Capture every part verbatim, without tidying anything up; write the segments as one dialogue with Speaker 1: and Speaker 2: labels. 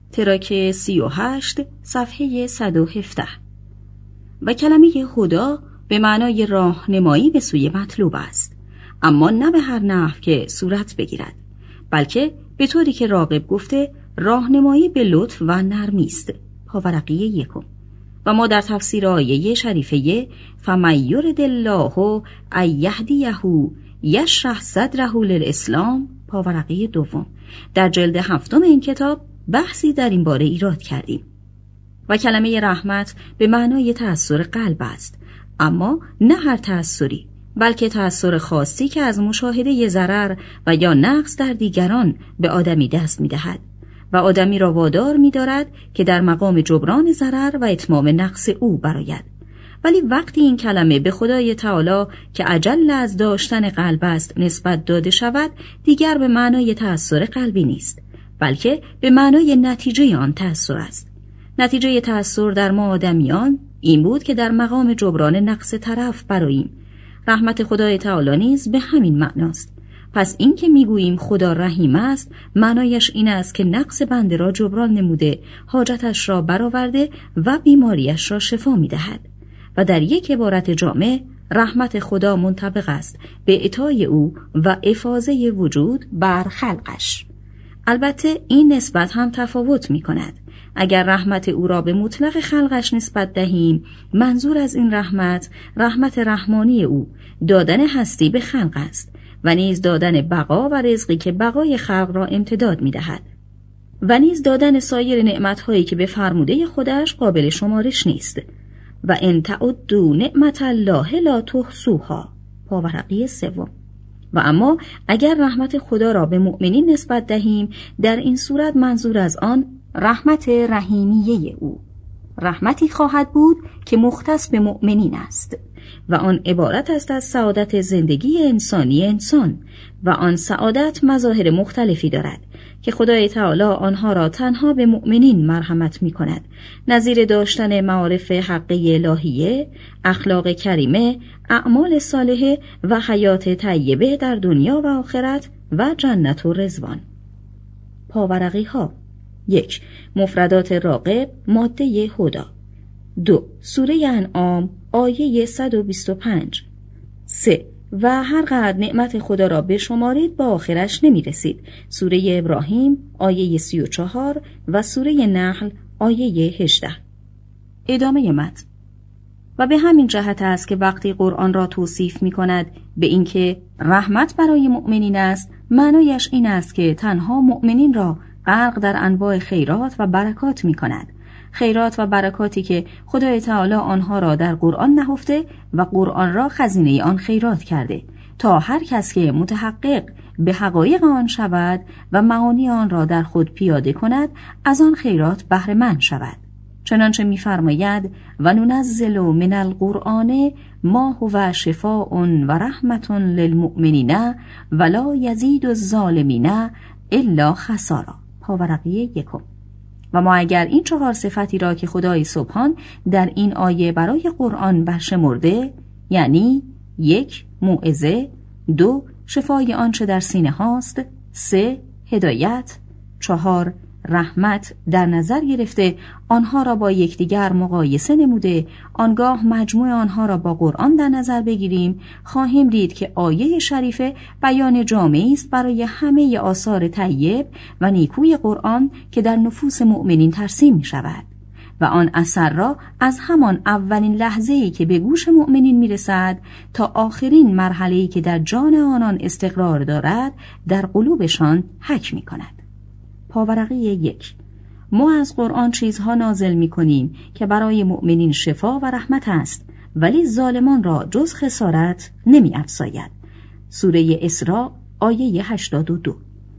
Speaker 1: تراک سی و هشت صفحه صد و هفده. و کلمه هدا به معنای راهنمایی به سوی مطلوب است، اما نه به هر نحو که صورت بگیرد، بلکه به طوری که راغب گفته راهنمایی به لطف و نرمی است. پاورقی یکم. و ما در تفسیر آیه شریفه فَمَن یُرِدِ اللَّهُ أَن یهدیه یشرح صدره للاسلام، پاورقی دوم، در جلد هفتم این کتاب بحثی در این باره ایراد کردیم. و کلمه رحمت به معنای تأثیر قلب است، اما نه هر تأثیری، بلکه تأثیر خاصی که از مشاهده ضرر و یا نقص در دیگران به آدمی دست می‌دهد و آدمی را وادار می‌دارد که در مقام جبران ضرر و اتمام نقص او برآید. ولی وقتی این کلمه به خدای تعالی که اجل از داشتن قلب است نسبت داده شود، دیگر به معنای تأثیر قلبی نیست، بلکه به معنای نتیجه آن تأثیر است. نتیجه تأثیر در ما آدمیان این بود که در مقام جبران نقص طرف برآییم. رحمت خدای تعالی نیز به همین معناست. پس این که میگوییم خدا رحیم است، معنایش این است که نقص بنده را جبران نموده، حاجتش را برآورده و بیماریش را شفا میدهد. و در یک عبارت جامع، رحمت خدا منطبق است به عطای او و افاضه وجود بر خلقش. البته این نسبت هم تفاوت می کند. اگر رحمت او را به مطلق خلقش نسبت دهیم، منظور از این رحمت، رحمت رحمانی او، دادن هستی به خلق است و نیز دادن بقا و رزقی که بقای خلق را امتداد می دهد و نیز دادن سایر نعمتهایی که به فرموده خودش قابل شمارش نیست. و ان تعدوا نعمت الله لا تحصوها، پاورقی سوم. و اما اگر رحمت خدا را به مؤمنین نسبت دهیم، در این صورت منظور از آن رحمت رحیمیه او، رحمتی خواهد بود که مختص به مؤمنین است و آن عبارت است از سعادت زندگی انسانی انسان و آن سعادت مظاهر مختلفی دارد که خدای تعالی آنها را تنها به مؤمنین مرحمت می کند، نظیر داشتن معارف حقی الهیه، اخلاق کریمه، اعمال صالحه و حیات طیبه در دنیا و آخرت و جنت و رضوان. پاورقی ها: یک. مفردات راغب، ماده هدا. دو. سوره انعام، آیه صد و بیست و پنج. سه. و هر قدر نعمت خدا را بشمارید با آخرش نمی رسید، سوره ابراهیم، آیه سی و چهار و سوره نحل، آیه هجده. ادامه متن. و به همین جهت است که وقتی قرآن را توصیف می کند به اینکه رحمت برای مؤمنین است، معنایش این است که تنها مؤمنین را غرق در انواع خیرات و برکات می کند، خیرات و برکاتی که خدای تعالی آنها را در قرآن نهفته و قرآن را خزینه آن خیرات کرده تا هر کس که متحقق به حقایق آن شود و معانی آن را در خود پیاده کند از آن خیرات بهره مند شود. چنانچه می‌فرماید و ننزل من القرآن ما هو شفاء و رحمة للمؤمنین ولا یزید الظالمین الا خسارا، پاورقی یکم. و ما اگر این چهار صفتی را که خدای سبحان در این آیه برای قرآن برشمرده، یعنی یک، موعظه، دو، شفای آنچه در سینه هاست، سه، هدایت، چهار، رحمت در نظر گرفته، آنها را با یکدیگر مقایسه نموده، آنگاه مجموع آنها را با قرآن در نظر بگیریم، خواهیم دید که آیه شریفه بیان جامعی است برای همه آثار طیب و نیکوی قرآن که در نفوس مؤمنین ترسیم می شود و آن اثر را از همان اولین لحظه‌ای که به گوش مؤمنین می رسد تا آخرین مرحله‌ای که در جان آنان استقرار دارد در قلوبشان حک می کند. پاورقی یک. ما از قرآن چیزها نازل می کنیم که برای مؤمنین شفا و رحمت است، ولی ظالمان را جز خسارت نمی افزاید. سوره اسراء، آیه هشتاد و دو.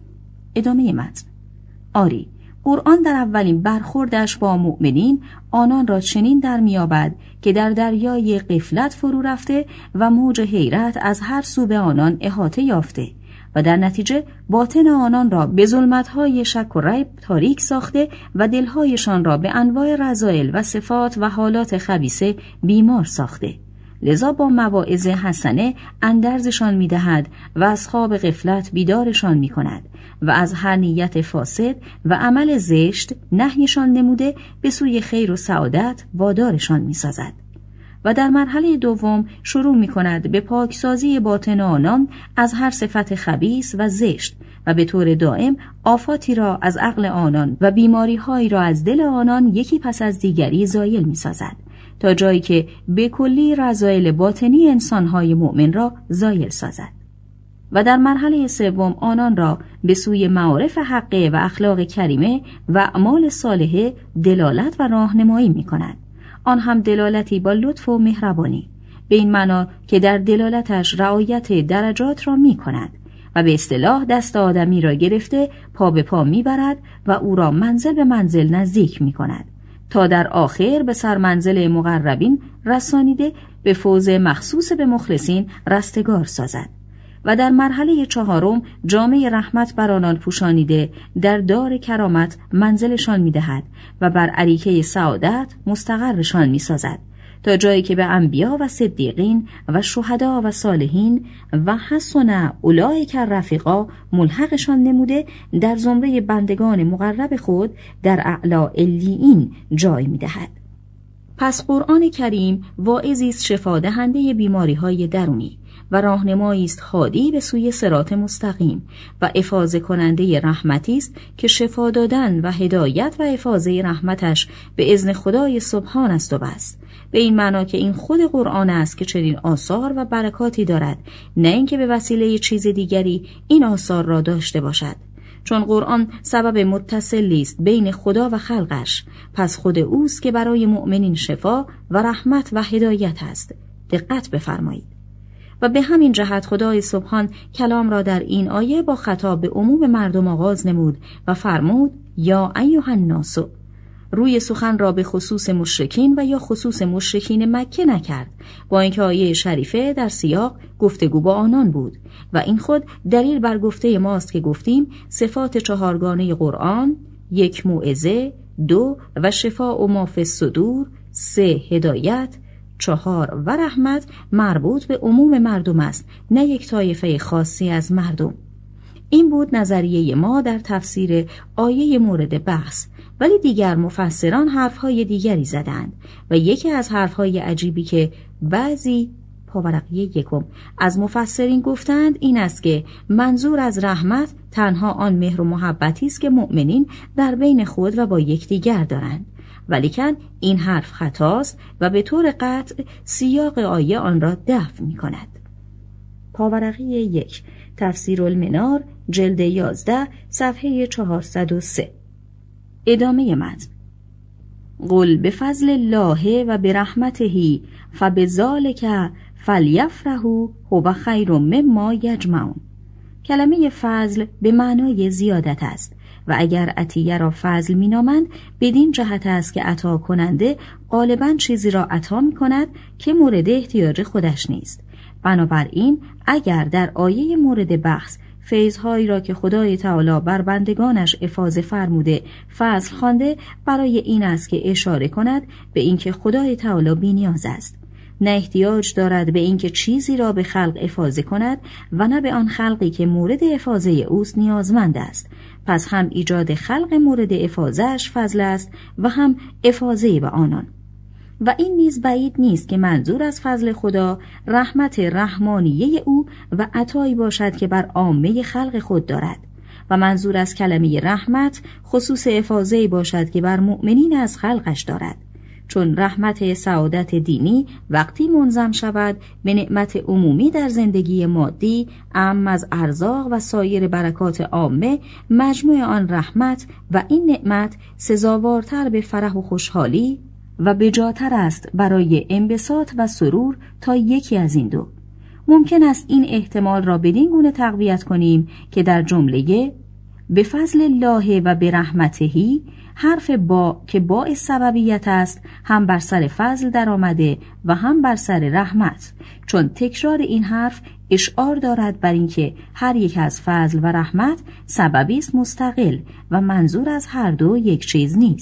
Speaker 1: ادامه متن. آری، قرآن در اولین برخوردش با مؤمنین آنان را چنین در میابد که در دریای غفلت فرو رفته و موج حیرت از هر سو به آنان احاطه یافته و در نتیجه باطن آنان را به ظلمت‌های شک و ریب تاریک ساخته و دلهایشان را به انواع رذائل و صفات و حالات خبیثه بیمار ساخته. لذا با مواعظ حسنه اندرزشان می‌دهد و از خواب غفلت بیدارشان می‌کند و از هر نیت فاسد و عمل زشت نهیشان نموده به سوی خیر و سعادت وادارشان می‌سازد. و در مرحله دوم شروع می‌کند به پاکسازی باطن آنان از هر صفت خبیث و زشت و به طور دائم آفاتی را از عقل آنان و بیماری‌هایی را از دل آنان یکی پس از دیگری زایل می‌سازد تا جایی که به کلی رذایل باطنی انسان‌های مؤمن را زایل سازد. و در مرحله سوم آنان را به سوی معارف حقه و اخلاق کریمه و اعمال صالحه دلالت و راهنمایی می‌کند. آن هم دلالتی با لطف و مهربانی، به این معنا که در دلالتش رعایت درجات را می‌کند و به اصطلاح دست آدمی را گرفته پا به پا می‌برد و او را منزل به منزل نزدیک می‌کند تا در آخر به سرمنزل مقربین رسانیده به فوز مخصوص به مخلصین رستگار سازد. و در مرحله چهارم جامه رحمت بر آنان پوشانیده در دار کرامت منزلشان می‌دهد و بر اریکه سعادت مستقرشان می‌سازد تا جایی که به انبیا و صدیقین و شهدا و صالحین و حسن اولئک الرفیقا ملحقشان نموده در زمره بندگان مقرب خود در اعلی علیین جای می‌دهد. پس قرآن کریم واعظی است شفادهنده بیماری‌های درونی و راهنمایی است هادی به سوی صراط مستقیم و افاضه کننده رحمتی است که شفا دادن و هدایت و افاضه رحمتش به اذن خدای سبحان است و بس. به این معنا که این خود قرآن است که چنین آثار و برکاتی دارد، نه اینکه به وسیله چیز دیگری این آثار را داشته باشد. چون قرآن سبب متصلی است بین خدا و خلقش، پس خود اوست که برای مؤمنین شفا و رحمت و هدایت است. دقت بفرمایید. و به همین جهت خدای سبحان کلام را در این آیه با خطاب به عموم مردم آغاز نمود و فرمود یا ایها الناس، روی سخن را به خصوص مشرکین و یا خصوص مشرکین مکه نکرد، با اینکه آیه شریفه در سیاق گفتگو با آنان بود و این خود دلیل بر گفته ماست که گفتیم صفات چهارگانه قرآن، یک موعظه، دو و شفاء ما فی الصدور، سه هدایت، چهار و رحمت مربوط به عموم مردم است، نه یک طایفه خاصی از مردم. این بود نظریه ما در تفسیر آیه مورد بحث، ولی دیگر مفسران حرفهای دیگری زدند و یکی از حرفهای عجیبی که بعضی پاورقی یکم از مفسرین گفتند این است که منظور از رحمت تنها آن مهر و محبتی است که مؤمنین در بین خود و با یکدیگر دارند، ولیکن این حرف خطاست و به طور قطع سیاق آیه آن را دفع می کند. پاورقی یک، تفسیر المنار، جلد یازده، صفحه چهارصد و سه. ادامه متن. قل بفضل الله و برحمته فبذلک فلیفرحوا هو خیر مما یجمعون. کلمه فضل به معنای زیادت است و اگر عطیه را فضل می نامند بدین جهت است که عطا کننده غالباً چیزی را عطا می کند که مورد احتیاج خودش نیست. بنابراین اگر در آیه مورد بحث فیض‌هایی را که خدای تعالی بر بندگانش افاضه فرموده فضل خوانده، برای این است که اشاره کند به اینکه خدای تعالی بی‌نیاز است، نه احتیاج دارد به اینکه چیزی را به خلق افاضه کند و نه به آن خلقی که مورد افاضه اوست نیازمند است. پس هم ایجاد خلق مورد افاضه‌اش فضل است و هم افاضه به آنان. و این نیز بعید نیست که منظور از فضل خدا رحمت رحمانیه او و عطایی باشد که بر عامه خلق خود دارد و منظور از کلمه رحمت خصوص افاضه‌ای باشد که بر مؤمنین از خلقش دارد، چون رحمت سعادت دینی وقتی منضم شود به نعمت عمومی در زندگی مادی اعم از ارزاق و سایر برکات عامه، مجموع آن رحمت و این نعمت سزاوارتر به فرح و خوشحالی و بجاتر است برای انبساط و سرور تا یکی از این دو. ممکن است این احتمال را بدین گونه تقویت کنیم که در جمله به فضل الله و به رحمتهی حرف با که باعث سببیت است هم بر سر فضل در آمده و هم بر سر رحمت، چون تکرار این حرف اشعار دارد بر اینکه هر یک از فضل و رحمت سببی است مستقل و منظور از هر دو یک چیز نیست.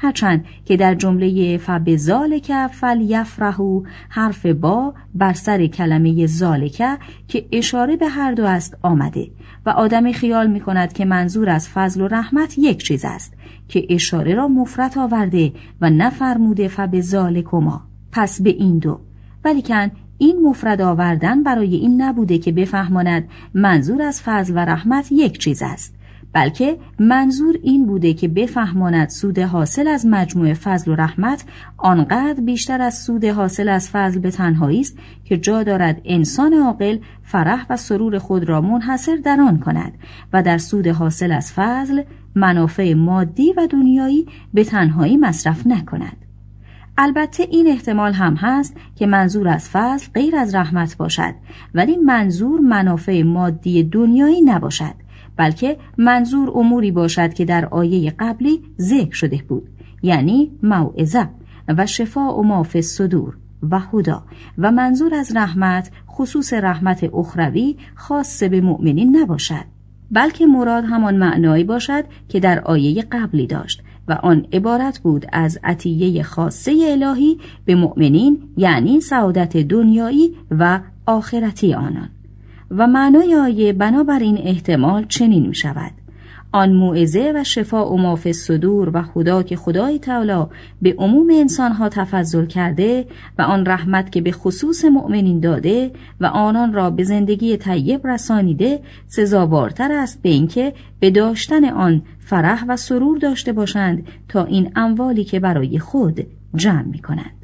Speaker 1: هرچند که در جمله فبذالک فلیفرحوا حرف با بر سر کلمه ذالک که اشاره به هر دو است آمده و آدمی خیال می کند که منظور از فضل و رحمت یک چیز است که اشاره را مفرد آورده و نفرموده فبذالکما، پس به این دو. ولیکن این مفرد آوردن برای این نبوده که بفهماند منظور از فضل و رحمت یک چیز است، بلکه منظور این بوده که بفهماند سود حاصل از مجموع فضل و رحمت آنقدر بیشتر از سود حاصل از فضل به تنهایی است که جا دارد انسان عاقل فرح و سرور خود را منحصر در آن کند و در سود حاصل از فضل منافع مادی و دنیایی به تنهایی مصرف نکند. البته این احتمال هم هست که منظور از فضل غیر از رحمت باشد، ولی منظور منافع مادی دنیایی نباشد، بلکه منظور اموری باشد که در آیه قبلی ذکر شده بود، یعنی موعظه و شفاء ما فی الصدور و هدی، و منظور از رحمت خصوص رحمت اخروی خاص به مؤمنین نباشد، بلکه مراد همان معنایی باشد که در آیه قبلی داشت و آن عبارت بود از عطیه خاصه الهی به مؤمنین، یعنی سعادت دنیایی و آخرتی آنان. و معنای آیه بنابراین احتمال چنین می شود: آن موعظه و شفاء ما فی الصدور و هدی که خدای تعالی به عموم انسانها تفضل کرده و آن رحمت که به خصوص مؤمنین داده و آنان را به زندگی طیب رسانیده سزاوارتر است به اینکه به داشتن آن فرح و سرور داشته باشند تا این اموالی که برای خود جمع می کنند.